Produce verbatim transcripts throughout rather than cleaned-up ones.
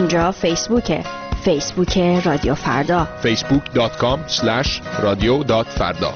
اینجا فیسبوکه، فیسبوک رادیو فردا، فیسبوک دات کام اسلش رادیو دات فردا.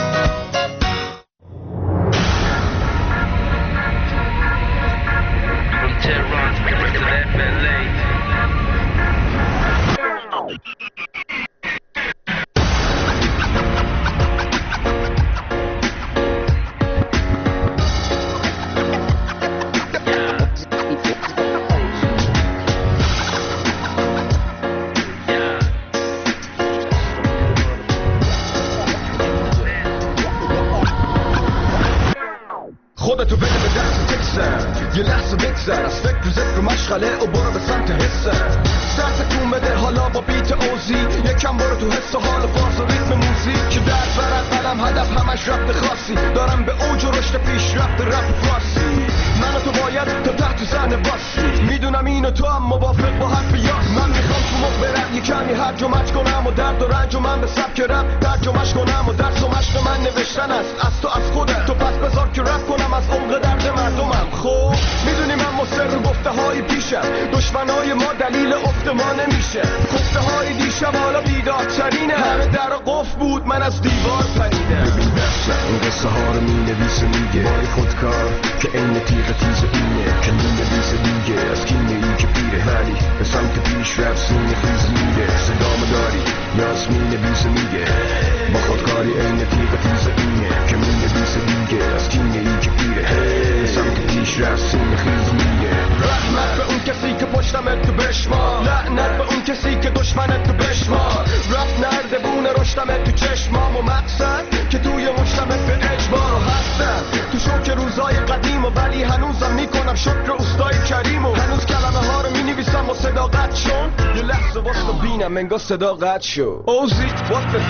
خودتو بده به دست تکسر، یه لحظه بگذر از فکر و ذکر و مشغله و برو به سمت حسر. سر تکون بده حالا با بیت اوزی، یکم برو تو حس و حال و فاز و ریتم موزیک که در برد قلم هدف همش رفت خاصی. دارم به اوج و رشد پیش رفت رپ فارسی. من و تو باید تا تحت صحنه باسی، میدونم اینو تو هم موافق با حرف یاس. من میخوام تو مخ برم یه کمی هرج و مرج کنم و درد و رنج و من به سبک رپ ترجمهش کنم و درس و مشق من نوشتن است از تو از خودت. تو پس بذار که رپ کنم از عمق درد مردمم. خب میدونی من مصر رو گفته های پیشم، دشمنای ما دلیل افت ما نمیشه. گفته های دیشب حالا بیدارترینه، همه در قفل بود من از دیوار پریدم. ببین دستم این قصه ها رو مینویسه میگه بای خودکار که این تیغ تیز اینه که مینویسه دیگه از کینه ای که پیره ولی به سمت پیش رفت سینه خیز میده. صدامو داری یاس مینویسه میگه با خودکاری این تیغ تیز اینه که مینویسه دیگه از کینه ای که پیره به سمت پیش رفت سینه خیز میده. رحمت به اون کسی که پشتمت تو بشمار، لعنت به اون کسی که دشمنت تو بشمار. رفت نرده بونه رشتمت تو چشمام و مقصد که توی مجتمع به اجبار و هستم تو شوک روزای قدیم و ولی هنوزم میکنم شکر استای کریم و هنوز کلمه ها رو مینویسم و صداقت شون. یه لحظه واسه بینم انگار صداقت شو. اوزیت واسه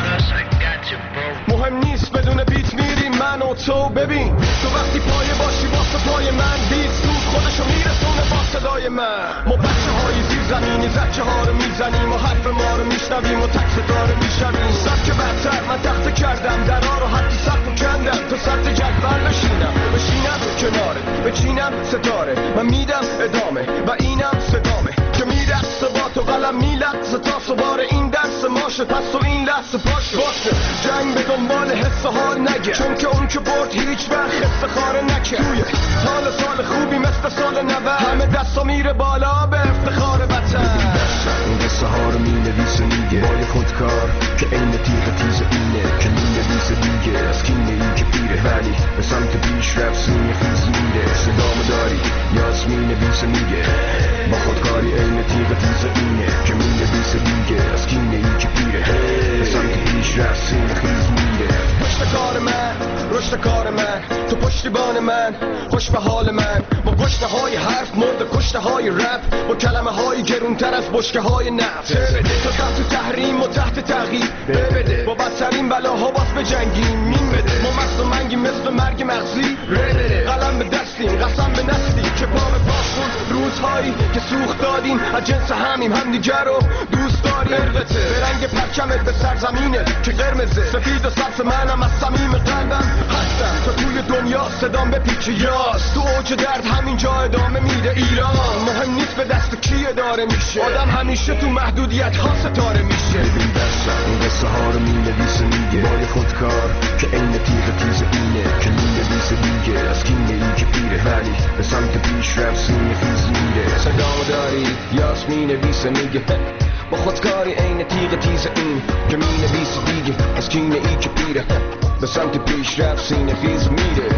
مهم نیست بدون بیت میریم من و تو. ببین تو وقتی پایه باشی واسه پای من بیت سود خودشو میرسونه با صدای من. ما بچه های زیر زمینی زچه ها رو میزنیم و حرف ما رو میشنویم و تک ستاره میشویم. سبک برتر من تخته کردم درا رو حتی سقف و کندم تا سطح جدول بشینم بشینم کناره بچینم ستاره. من میدم ادامه و اینم صدامه که میرقصه با تو قلم میلقصه تا سوار این درس ماشه. پس تو این لحظه پاشه باسه جنگ به دنبال حس و حال نگه، چون که اون که برد هیچ وقت حس خاره نکرد. توی حال سال خوبی مثل سال نود همه دستا میره بالا به افتخار وطن. این قصه ها رو مینویسه میگه بای خودکار که این تیغ تیز اینه که مینویسه دیگه از کینه ای که پیره ولی به سمت پیش رفت سینه خیز میده. صدامو داری یاس مینویسه میگه با خودکاری این تیغ تیز اینه که مینویسه دیگه از کینه ای که پیره به سمت پیش رفت سینه خیز میده. پشت کار من رشد کار من تو پشتیبان من خوش به حال من با گشته های حرف مرد کشته های رپ با کلمه های گرونتر از بشکه های نفت. تا تحت تحریم و تحت تغییر ببده با بدترین بلاها باز به جنگیم مین بده. ما مست و منگی مثل مرگ مغزی ره قلم به دستیم قسم به نسلی که پا به پاسون روزهایی که سوخت دادیم از جنس همیم همدیگر رو دوست داریم. ارغته به رنگ پرچمت به سرزمینه که قرمزه سفید و سبز منم از صمیم قلبم هستم تا توی دنیا صدام به پیچ یاس. تو اوج درد همینجا ادامه میده ایران. مهم نیست به دست کی اداره میشه، آدم همیشه تو محدودیت ها ستاره میشه. ببین دستم این قصه ها رو مینویسه میگه بای خودکار که این تیغ تیز اینه که مینویسه دیگه از کینه ای که پیره ولی به سمت پیش رفت سینه خیز میده. صدامو داری یاس مینویسه میگه با خودکاری این تیغ تیز این که مینویسه دیگه از کینه ای که پیره به سمت پیش رفت سینه خیز میده.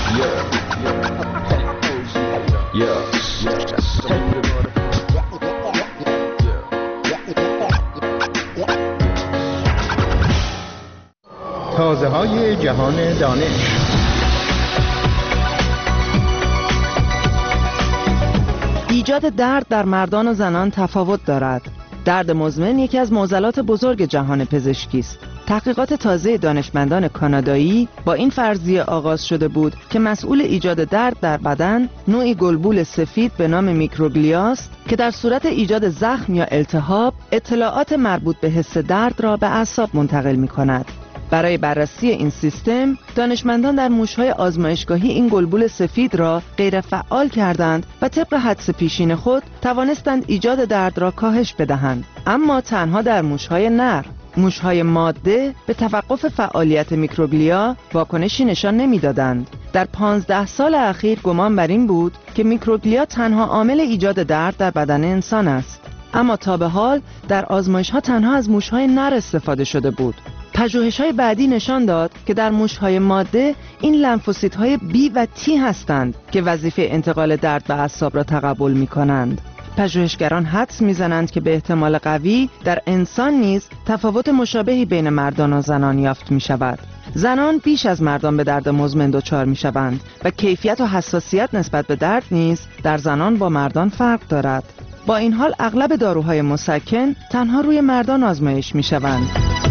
تازه های جهان دانش. ایجاد درد در مردان و زنان تفاوت دارد. درد مزمن یکی از معضلات بزرگ جهان پزشکی است. تحقیقات تازه دانشمندان کانادایی با این فرضیه آغاز شده بود که مسئول ایجاد درد در بدن نوعی گلبول سفید به نام میکروگلیا است که در صورت ایجاد زخم یا التهاب اطلاعات مربوط به حس درد را به اعصاب منتقل می کند. برای بررسی این سیستم، دانشمندان در موش‌های آزمایشگاهی این گلبول سفید را غیر فعال کردند و طبق حدس پیشین خود توانستند ایجاد درد را کاهش بدهند، اما تنها در موش‌های نر. موش‌های ماده به توقف فعالیت میکروگلیا واکنشی نشان نمی‌دادند. در پانزده سال اخیر گمان بر این بود که میکروگلیا تنها عامل ایجاد درد در بدن انسان است، اما تا به حال در آزمایش‌ها تنها از موش‌های نر استفاده شده بود. پژوهش‌های بعدی نشان داد که در موش‌های ماده این لنفوسیت‌های B و T هستند که وظیفه انتقال درد به اعصاب را تقبل می‌کنند. پژوهشگران حدس می‌زنند که به احتمال قوی در انسان نیز تفاوت مشابهی بین مردان و زنان یافت می‌شود. زنان بیش از مردان به درد مزمن دچار می‌شوند و کیفیت و حساسیت نسبت به درد نیز در زنان با مردان فرق دارد. با این حال اغلب داروهای مسکن تنها روی مردان آزمایش می‌شوند.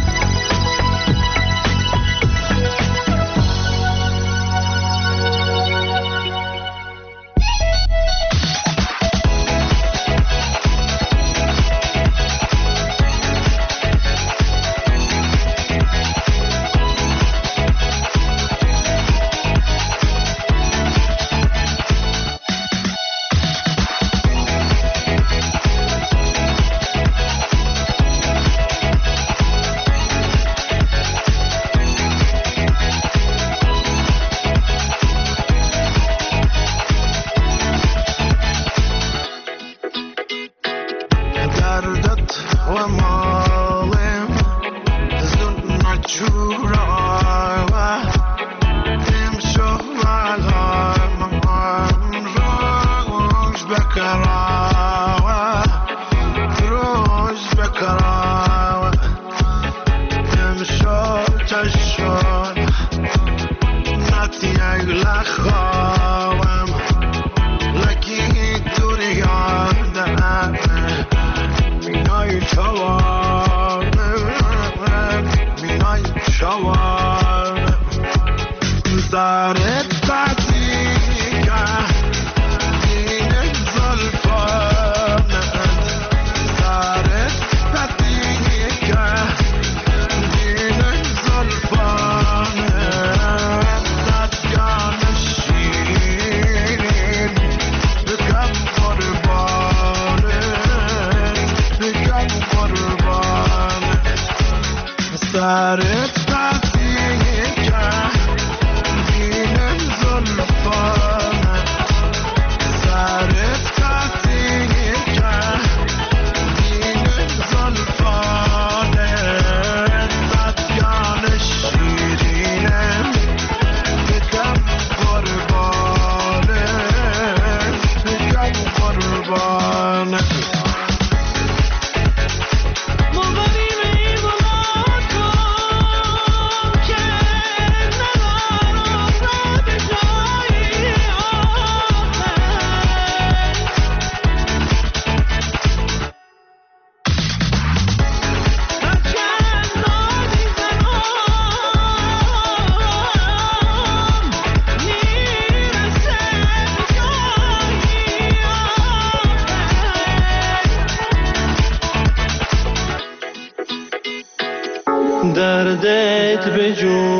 دردت به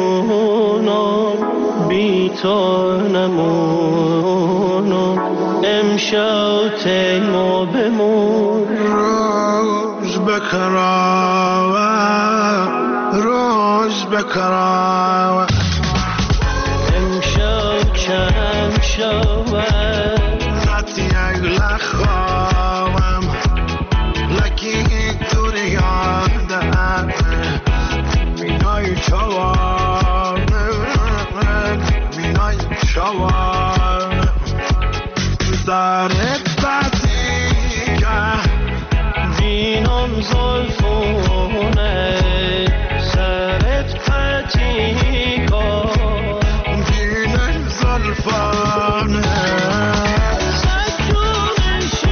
جونم بی تو نمونم امشب تیما بمون روز بکراوه روز بکراوه امشب کم شوه نتی اگل خواهم لکی دوری یادم مینای چوانه مینای چوانه دارت بدی که بینم زلفونه سرت پتی کن بینم زلفانه سجونش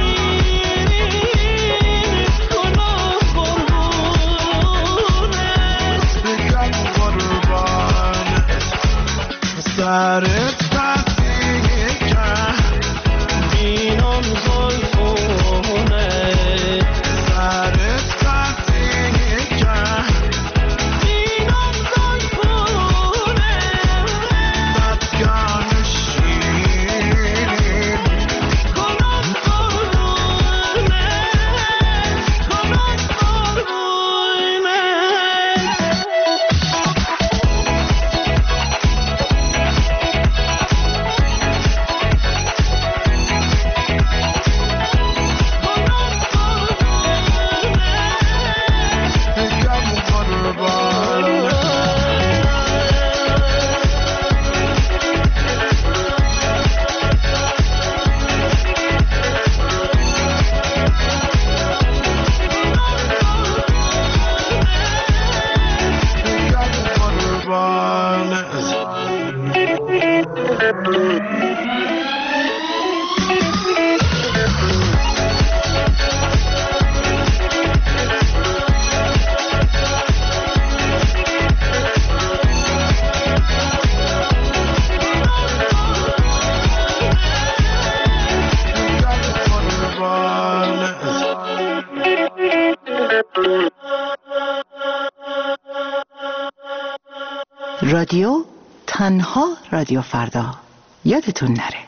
رادیو تنها رادیو فردا، یادتون نره.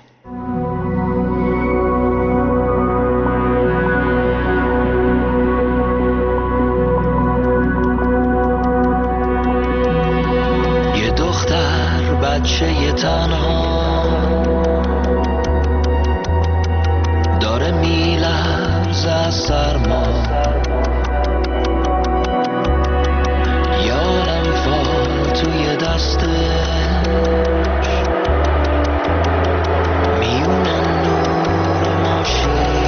یه دختر بچه یه تنها داره میلرزه از سرما، یادم فال توی دستش میونه نور ماشین.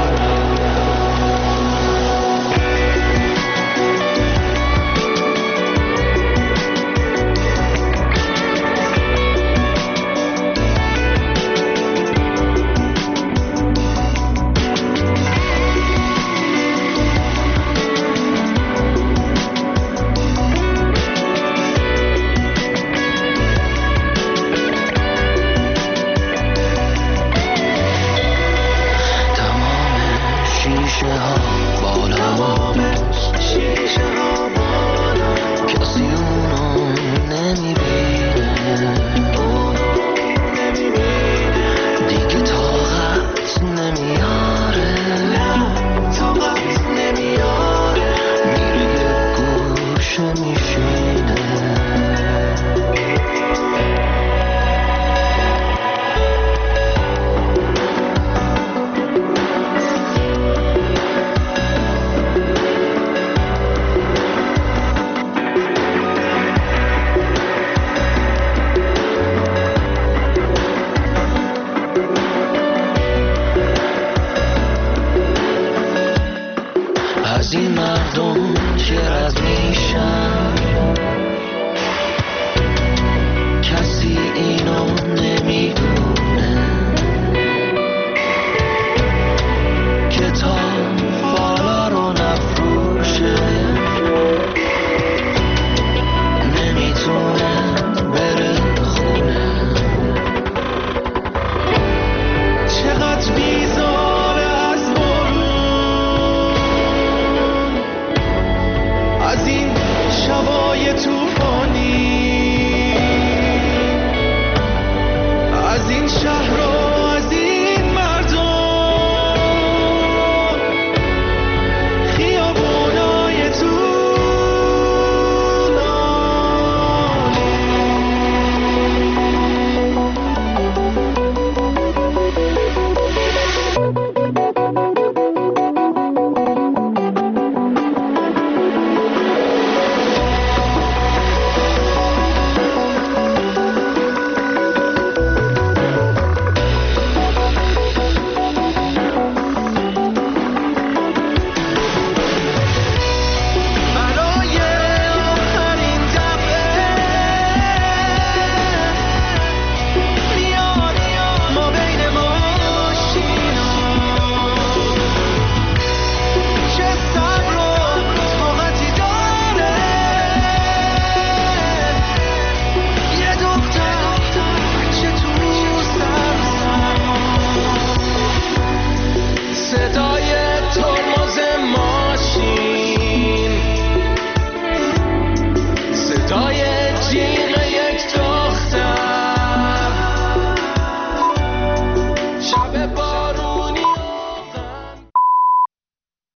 از این مردم چه رد میشن، کسی اینو نمیدونه.